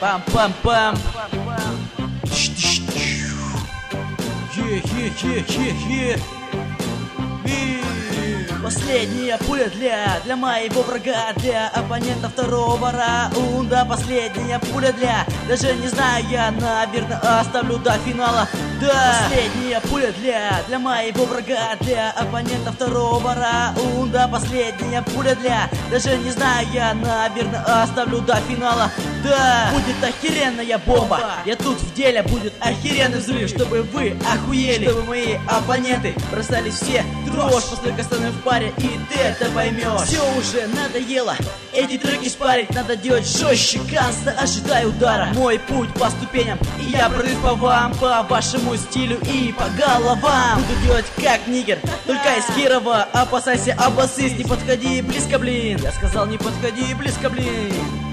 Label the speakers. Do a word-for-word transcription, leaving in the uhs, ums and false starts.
Speaker 1: Пам-пам-пам. Е-е-е-е-е. Последняя пуля для, для моего врага, для оппонента второго раунда. Последняя пуля для, даже не знаю, я, наверное, оставлю до финала. Да, последняя пуля для, для моего врага, для оппонента второго раунда. Последняя пуля для, даже не знаю, я, наверное, оставлю до финала. Да, будет охеренная бомба, я тут в деле, будет охеренный взрыв, чтобы вы охуели, чтобы мои оппоненты бросались все дрожь, после кастаны в паре, и ты это поймешь. Все уже надоело, эти треки спарить, надо делать жестче, конста, ожидай удара. Мой путь по ступеням, и я прыгну по вам, по вашему стилю и по головам. Буду делать как нигер, только из Кирова. Опасайся, обоссысь, не подходи близко, блин. Я сказал, не подходи близко, блин.